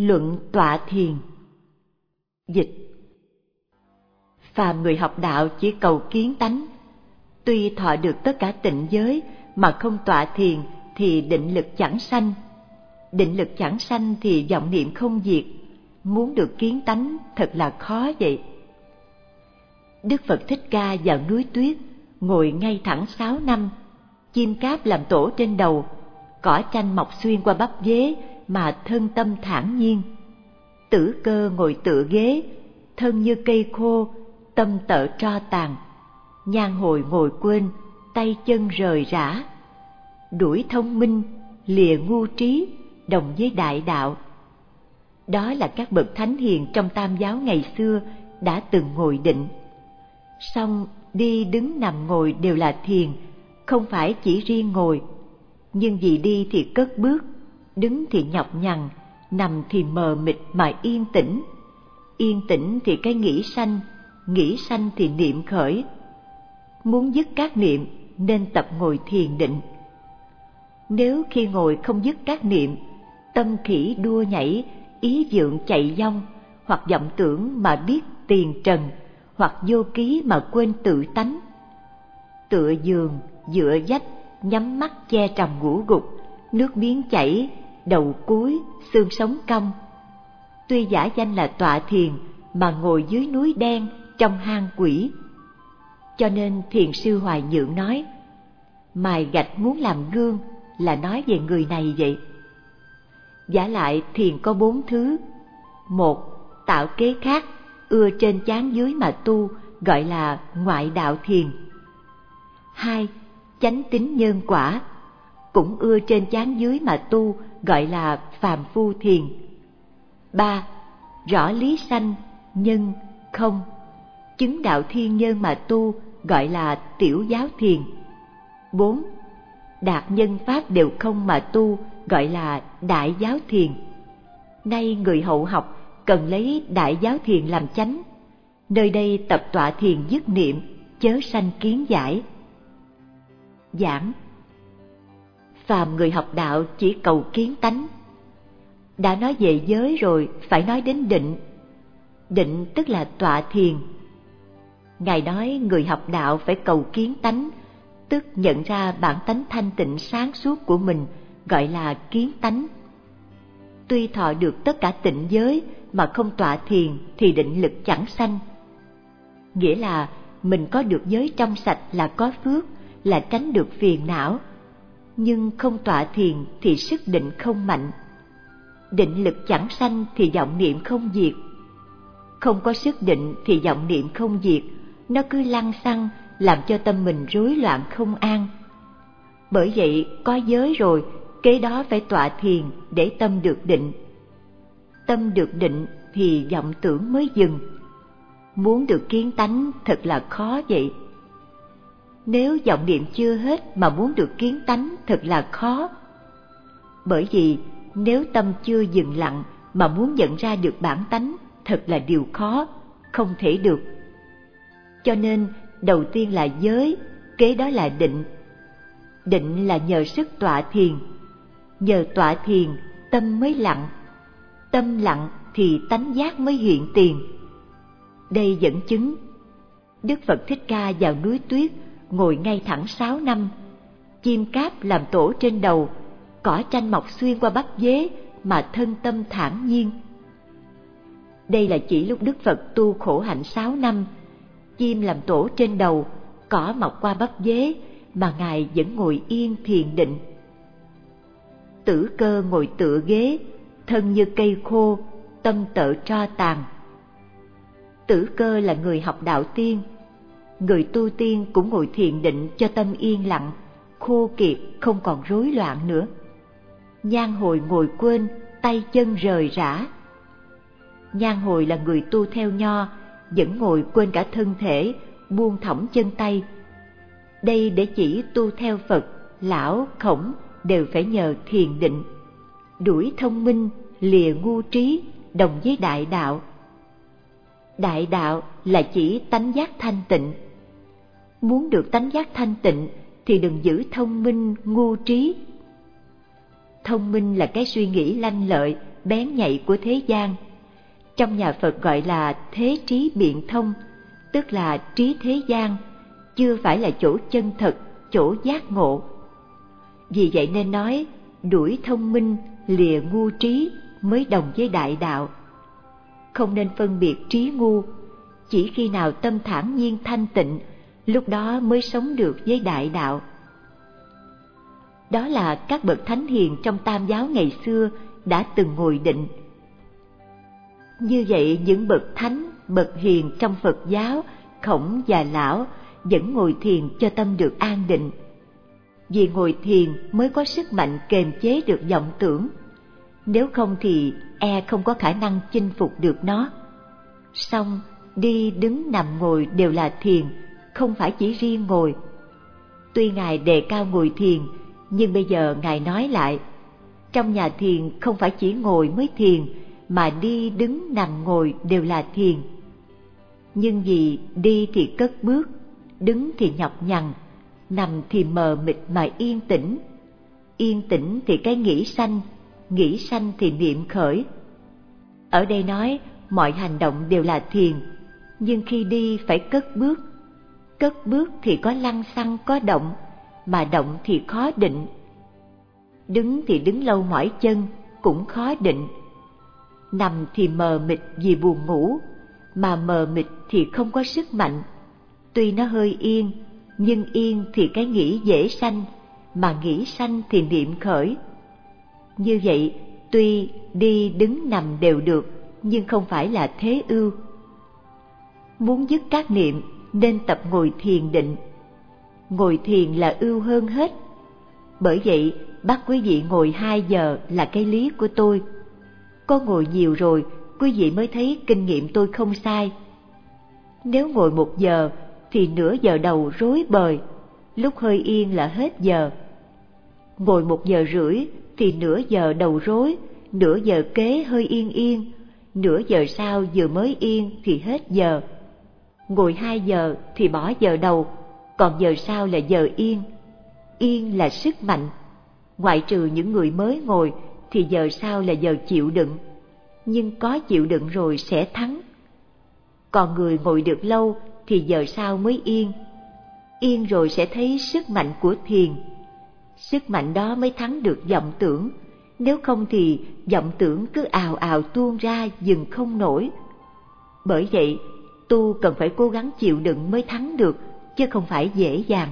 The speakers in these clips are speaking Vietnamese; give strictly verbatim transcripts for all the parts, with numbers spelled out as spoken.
Luận tọa thiền. Dịch: phàm người học đạo chỉ cầu kiến tánh, tuy thọ được tất cả tịnh giới mà không tọa thiền thì định lực chẳng sanh. Định lực chẳng sanh thì vọng niệm không diệt. Muốn được kiến tánh thật là khó vậy. Đức Phật Thích Ca vào núi tuyết, ngồi ngay thẳng sáu năm, chim cáp làm tổ trên đầu, cỏ chanh mọc xuyên qua bắp dế mà thân tâm thản nhiên. Tử Cơ ngồi tựa ghế, thân như cây khô, tâm tợ tro tàn. Nhan Hồi ngồi quên, tay chân rời rã. Đuổi thông minh, lìa ngu trí, đồng với đại đạo. Đó là các bậc thánh hiền trong Tam giáo ngày xưa đã từng ngồi định. Song đi đứng nằm ngồi đều là thiền, không phải chỉ riêng ngồi. Nhưng vì đi thì cất bước, đứng thì nhọc nhằn, nằm thì mờ mịt mà yên tĩnh. Yên tĩnh thì cái nghĩ sanh, nghĩ sanh thì niệm khởi. Muốn dứt các niệm nên tập ngồi thiền định. Nếu khi ngồi không dứt các niệm, tâm khỉ đua nhảy, ý vượng chạy vong, hoặc vọng tưởng mà biết tiền trần, hoặc vô ký mà quên tự tánh. Tựa giường, dựa vách, nhắm mắt che trầm ngủ gục, nước miếng chảy, đầu cúi, xương sống cong. Tuy giả danh là tọa thiền mà ngồi dưới núi đen trong hang quỷ. Cho nên thiền sư Hoài Nhượng nói, mài gạch muốn làm gương là nói về người này vậy. Vả lại thiền có bốn thứ. Một, tạo kế khác, ưa trên chán dưới mà tu, gọi là ngoại đạo thiền. Hai, chánh tín nhân quả, cũng ưa trên chán dưới mà tu, gọi là phàm phu thiền. Ba, rõ lý sanh, nhân, không, chứng đạo thiên nhân mà tu, gọi là tiểu giáo thiền. Bốn, đạt nhân pháp đều không mà tu, gọi là đại giáo thiền. Nay người hậu học cần lấy đại giáo thiền làm chánh. Nơi đây tập tọa thiền dứt niệm, chớ sanh kiến giải. Giảng: phàm người học đạo chỉ cầu kiến tánh. Đã nói về giới rồi, phải nói đến định. Định tức là tọa thiền. Ngài nói người học đạo phải cầu kiến tánh, tức nhận ra bản tánh thanh tịnh sáng suốt của mình, gọi là kiến tánh. Tuy thọ được tất cả tịnh giới mà không tọa thiền thì định lực chẳng sanh. Nghĩa là mình có được giới trong sạch là có phước, là tránh được phiền não. Nhưng không tọa thiền thì sức định không mạnh. Định lực chẳng sanh thì vọng niệm không diệt. Không có sức định thì vọng niệm không diệt, nó cứ lăng xăng làm cho tâm mình rối loạn không an. Bởi vậy có giới rồi, kế đó phải tọa thiền để tâm được định. Tâm được định thì vọng tưởng mới dừng. Muốn được kiến tánh thật là khó vậy. Nếu vọng niệm chưa hết mà muốn được kiến tánh thật là khó. Bởi vì nếu tâm chưa dừng lặng mà muốn nhận ra được bản tánh thật là điều khó, không thể được. Cho nên đầu tiên là giới, kế đó là định. Định là nhờ sức tọa thiền. Nhờ tọa thiền tâm mới lặng. Tâm lặng thì tánh giác mới hiện tiền. Đây dẫn chứng Đức Phật Thích Ca vào núi tuyết, ngồi ngay thẳng sáu năm. Chim cáp làm tổ trên đầu, cỏ chanh mọc xuyên qua bắp dế mà thân tâm thản nhiên. Đây là chỉ lúc Đức Phật tu khổ hạnh sáu năm, chim làm tổ trên đầu, cỏ mọc qua bắp dế mà Ngài vẫn ngồi yên thiền định. Tử Cơ ngồi tựa ghế, thân như cây khô, tâm tợ tro tàn. Tử Cơ là người học đạo tiên. Người tu tiên cũng ngồi thiền định cho tâm yên lặng, khô kiệt, không còn rối loạn nữa. Nhan Hồi ngồi quên, tay chân rời rã. Nhan Hồi là người tu theo Nho, vẫn ngồi quên cả thân thể, buông thõng chân tay. Đây để chỉ tu theo Phật, Lão, Khổng đều phải nhờ thiền định. Đuổi thông minh, lìa ngu trí, đồng với đại đạo. Đại đạo là chỉ tánh giác thanh tịnh. Muốn được tánh giác thanh tịnh thì đừng giữ thông minh, ngu trí. Thông minh là cái suy nghĩ lanh lợi, bén nhạy của thế gian. Trong nhà Phật gọi là thế trí biện thông, tức là trí thế gian, chưa phải là chỗ chân thật, chỗ giác ngộ. Vì vậy nên nói, đuổi thông minh, lìa ngu trí mới đồng với đại đạo. Không nên phân biệt trí ngu, chỉ khi nào tâm thản nhiên thanh tịnh, lúc đó mới sống được với đại đạo. Đó là các bậc thánh hiền trong Tam giáo ngày xưa đã từng ngồi định. Như vậy những bậc thánh, bậc hiền trong Phật giáo, Khổng và Lão vẫn ngồi thiền cho tâm được an định. Vì ngồi thiền mới có sức mạnh kềm chế được vọng tưởng, nếu không thì e không có khả năng chinh phục được nó. Song đi đứng nằm ngồi đều là thiền, không phải chỉ riêng ngồi. Tuy Ngài đề cao ngồi thiền, nhưng bây giờ Ngài nói lại, trong nhà thiền không phải chỉ ngồi mới thiền, mà đi đứng nằm ngồi đều là thiền. Nhưng vì đi thì cất bước, đứng thì nhọc nhằn, nằm thì mờ mịt mà yên tĩnh. Yên tĩnh thì cái nghĩ sanh, nghĩ sanh thì niệm khởi. Ở đây nói mọi hành động đều là thiền, nhưng khi đi phải cất bước. Cất bước thì có lăng xăng có động, mà động thì khó định. Đứng thì đứng lâu mỏi chân, cũng khó định. Nằm thì mờ mịt vì buồn ngủ, mà mờ mịt thì không có sức mạnh. Tuy nó hơi yên, nhưng yên thì cái nghĩ dễ sanh, mà nghĩ sanh thì niệm khởi. Như vậy, tuy đi đứng nằm đều được, nhưng không phải là thế ưu. Muốn dứt các niệm nên tập ngồi thiền định. Ngồi thiền là ưu hơn hết. Bởi vậy, bắt quý vị ngồi hai giờ là cái lý của tôi. Có ngồi nhiều rồi, quý vị mới thấy kinh nghiệm tôi không sai. Nếu ngồi một giờ thì nửa giờ đầu rối bời, lúc hơi yên là hết giờ. Ngồi một giờ rưỡi thì nửa giờ đầu rối, nửa giờ kế hơi yên yên, nửa giờ sau vừa mới yên thì hết giờ. Ngồi hai giờ thì bỏ giờ đầu, còn giờ sau là giờ yên. Yên là sức mạnh. Ngoại trừ những người mới ngồi thì giờ sau là giờ chịu đựng, nhưng có chịu đựng rồi sẽ thắng. Còn người ngồi được lâu thì giờ sau mới yên. Yên rồi sẽ thấy sức mạnh của thiền. Sức mạnh đó mới thắng được vọng tưởng, nếu không thì vọng tưởng cứ ào ào tuôn ra dừng không nổi. Bởi vậy, tu cần phải cố gắng chịu đựng mới thắng được, chứ không phải dễ dàng.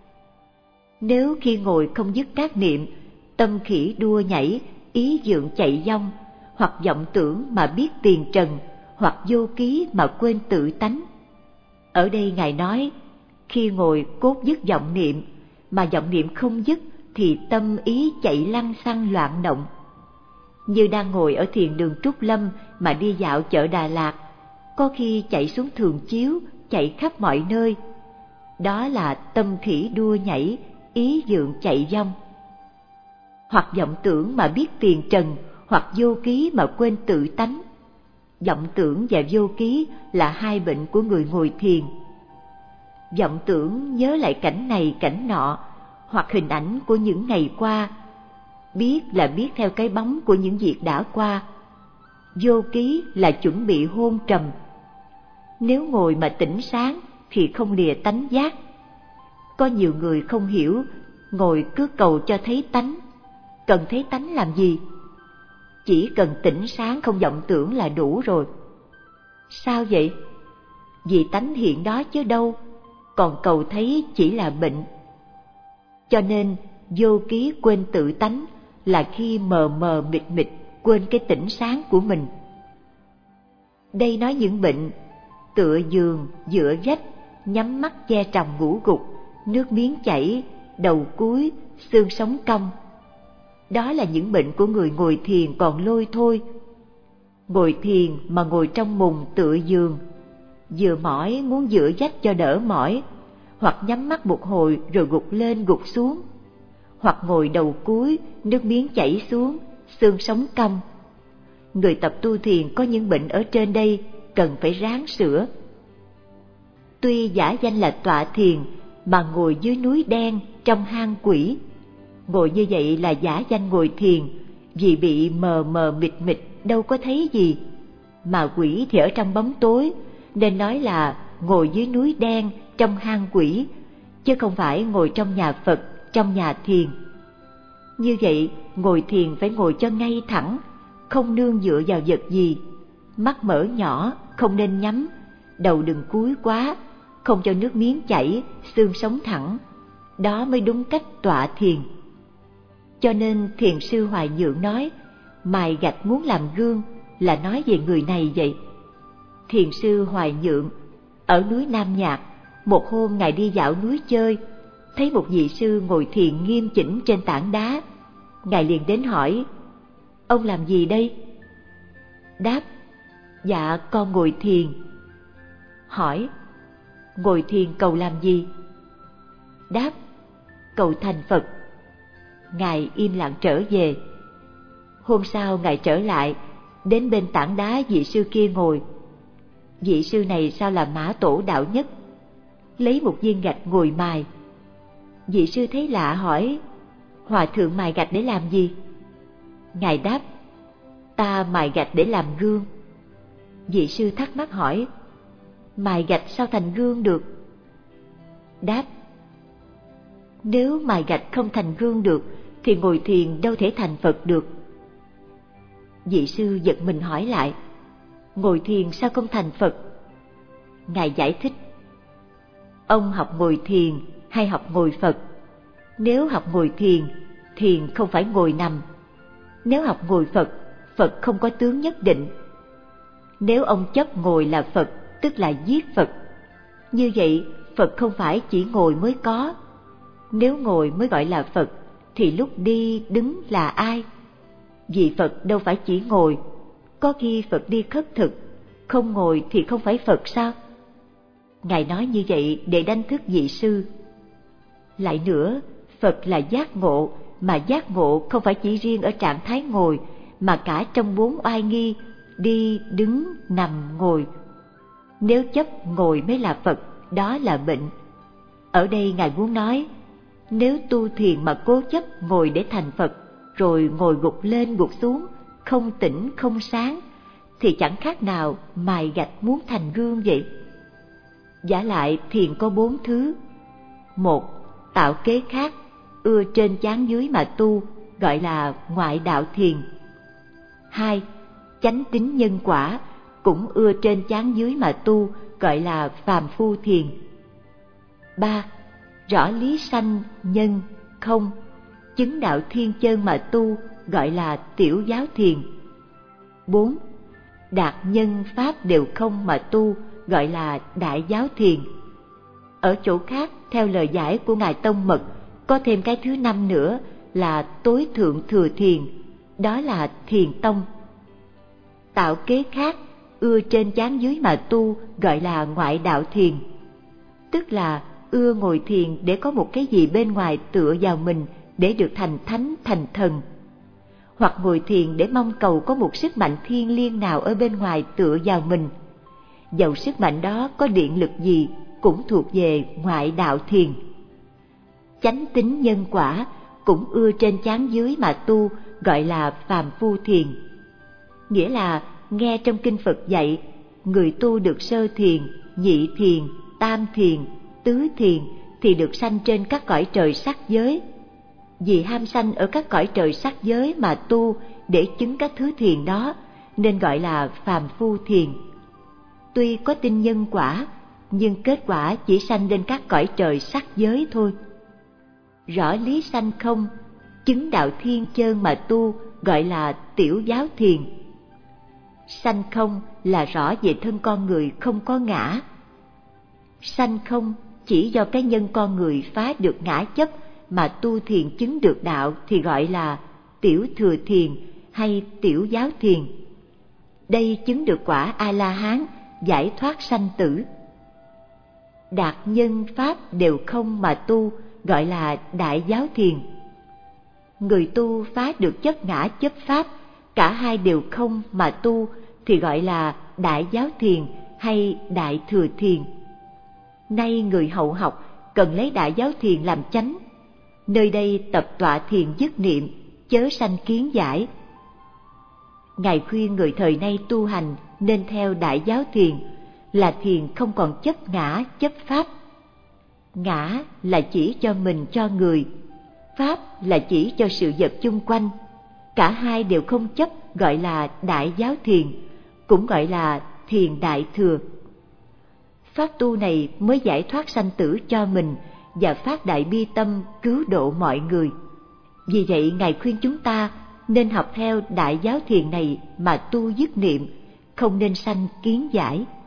Nếu khi ngồi không dứt các niệm, tâm khỉ đua nhảy, ý dượng chạy vong, hoặc vọng tưởng mà biết tiền trần, hoặc vô ký mà quên tự tánh. Ở đây Ngài nói, khi ngồi cốt dứt vọng niệm, mà vọng niệm không dứt thì tâm ý chạy lăng xăng loạn động. Như đang ngồi ở thiền đường Trúc Lâm mà đi dạo chợ Đà Lạt, có khi chạy xuống Thường Chiếu, chạy khắp mọi nơi. Đó là tâm khỉ đua nhảy, ý dượng chạy vong. Hoặc vọng tưởng mà biết tiền trần, hoặc vô ký mà quên tự tánh. Vọng tưởng và vô ký là hai bệnh của người ngồi thiền. Vọng tưởng nhớ lại cảnh này cảnh nọ, hoặc hình ảnh của những ngày qua. Biết là biết theo cái bóng của những việc đã qua. Vô ký là chuẩn bị hôn trầm. Nếu ngồi mà tỉnh sáng thì không lìa tánh giác. Có nhiều người không hiểu, ngồi cứ cầu cho thấy tánh. Cần thấy tánh làm gì? Chỉ cần tỉnh sáng không vọng tưởng là đủ rồi. Sao vậy? Vì tánh hiện đó chứ đâu, còn cầu thấy chỉ là bệnh. Cho nên vô ký quên tự tánh là khi mờ mờ mịt mịt quên cái tỉnh sáng của mình. Đây nói những bệnh tựa giường, dựa vách, nhắm mắt che tròng ngủ gục, nước miếng chảy, đầu cúi, xương sống cong. Đó là những bệnh của người ngồi thiền còn lôi thôi. Ngồi thiền mà ngồi trong mùng tựa giường, vừa mỏi muốn dựa vách cho đỡ mỏi, hoặc nhắm mắt một hồi rồi gục lên gục xuống, hoặc ngồi đầu cúi, nước miếng chảy xuống, xương sống cong. Người tập tu thiền có những bệnh ở trên đây cần phải ráng sửa. Tuy giả danh là tọa thiền mà ngồi dưới núi đen trong hang quỷ. Ngồi như vậy là giả danh ngồi thiền, vì bị mờ mờ mịt mịt đâu có thấy gì, mà quỷ thì ở trong bóng tối, nên nói là ngồi dưới núi đen trong hang quỷ, chứ không phải ngồi trong nhà Phật, trong nhà thiền. Như vậy, ngồi thiền phải ngồi cho ngay thẳng, không nương dựa vào vật gì, mắt mở nhỏ, không nên nhắm, đầu đừng cúi quá, không cho nước miếng chảy, xương sống thẳng. Đó mới đúng cách tọa thiền. Cho nên thiền sư Hoài Nhượng nói, mài gạch muốn làm gương là nói về người này vậy. Thiền sư Hoài Nhượng ở núi Nam Nhạc, một hôm ngài đi dạo núi chơi, thấy một vị sư ngồi thiền nghiêm chỉnh trên tảng đá. Ngài liền đến hỏi, ông làm gì đây? Đáp, dạ con ngồi thiền. Hỏi, ngồi thiền cầu làm gì? Đáp, cầu thành Phật. Ngài im lặng trở về. Hôm sau ngài trở lại, đến bên tảng đá vị sư kia ngồi. Vị sư này sao là Mã Tổ đạo nhất, lấy một viên gạch ngồi mài. Vị sư thấy lạ hỏi, hòa thượng mài gạch để làm gì? Ngài đáp, ta mài gạch để làm gương. Vị sư thắc mắc hỏi, mài gạch sao thành gương được? Đáp, nếu mài gạch không thành gương được thì ngồi thiền đâu thể thành Phật được. Vị sư giật mình hỏi lại, ngồi thiền sao không thành Phật? Ngài giải thích, ông học ngồi thiền hay học ngồi Phật? Nếu học ngồi thiền, thiền không phải ngồi nằm. Nếu học ngồi Phật, Phật không có tướng nhất định. Nếu ông chấp ngồi là Phật, tức là giết Phật. Như vậy, Phật không phải chỉ ngồi mới có. Nếu ngồi mới gọi là Phật, thì lúc đi, đứng là ai? Vì Phật đâu phải chỉ ngồi. Có khi Phật đi khất thực, không ngồi thì không phải Phật sao? Ngài nói như vậy để đánh thức vị sư. Lại nữa, Phật là giác ngộ, mà giác ngộ không phải chỉ riêng ở trạng thái ngồi, mà cả trong bốn oai nghi, đi, đứng, nằm, ngồi. Nếu chấp ngồi mới là Phật, đó là bệnh. Ở đây Ngài muốn nói, nếu tu thiền mà cố chấp ngồi để thành Phật, rồi ngồi gục lên gục xuống, không tỉnh không sáng, thì chẳng khác nào mài gạch muốn thành gương vậy. Vả lại thiền có bốn thứ. Một, tạo kế khác, ưa trên chán dưới mà tu, gọi là ngoại đạo thiền. Hai, chánh tín nhân quả, cũng ưa trên chán dưới mà tu, gọi là phàm phu thiền. Ba, rõ lý sanh, nhân, không, chứng đạo thiên chân mà tu, gọi là tiểu giáo thiền. Bốn, đạt nhân pháp đều không mà tu, gọi là đại giáo thiền. Ở chỗ khác, theo lời giải của Ngài Tông Mật, có thêm cái thứ năm nữa là tối thượng thừa thiền, đó là thiền tông. Tạo kế khác, ưa trên chán dưới mà tu, gọi là ngoại đạo thiền. Tức là ưa ngồi thiền để có một cái gì bên ngoài tựa vào mình để được thành thánh thành thần, hoặc ngồi thiền để mong cầu có một sức mạnh thiêng liêng nào ở bên ngoài tựa vào mình. Dầu sức mạnh đó có điện lực gì cũng thuộc về ngoại đạo thiền. Chánh tín nhân quả, cũng ưa trên chán dưới mà tu, gọi là phàm phu thiền. Nghĩa là nghe trong kinh Phật dạy, người tu được sơ thiền, nhị thiền, tam thiền, tứ thiền thì được sanh trên các cõi trời sắc giới. Vì ham sanh ở các cõi trời sắc giới mà tu để chứng các thứ thiền đó, nên gọi là phàm phu thiền. Tuy có tin nhân quả, nhưng kết quả chỉ sanh lên các cõi trời sắc giới thôi. Rõ lý sanh không, chứng đạo thiên chơn mà tu, gọi là tiểu giáo thiền. Sanh không là rõ về thân con người không có ngã. Sanh không chỉ do cái nhân con người phá được ngã chấp mà tu thiền chứng được đạo thì gọi là tiểu thừa thiền hay tiểu giáo thiền. Đây chứng được quả A-la-hán, giải thoát sanh tử. Đạt nhân pháp đều không mà tu, gọi là đại giáo thiền. Người tu phá được chấp ngã chấp pháp, cả hai đều không mà tu thì gọi là đại giáo thiền hay đại thừa thiền. Nay người hậu học cần lấy đại giáo thiền làm chánh. Nơi đây tập tọa thiền dứt niệm, chớ sanh kiến giải, Ngài khuyên người thời nay tu hành nên theo Đại Giáo Thiền, là thiền không còn chấp ngã, chấp pháp. Ngã là chỉ cho mình, cho người, pháp là chỉ cho sự vật chung quanh. Cả hai đều không chấp, gọi là Đại Giáo Thiền, cũng gọi là thiền đại thừa. Pháp tu này mới giải thoát sanh tử cho mình và phát đại bi tâm cứu độ mọi người. Vì vậy Ngài khuyên chúng ta nên học theo Đại Giáo Thiền này mà tu dứt niệm, không nên sanh kiến giải.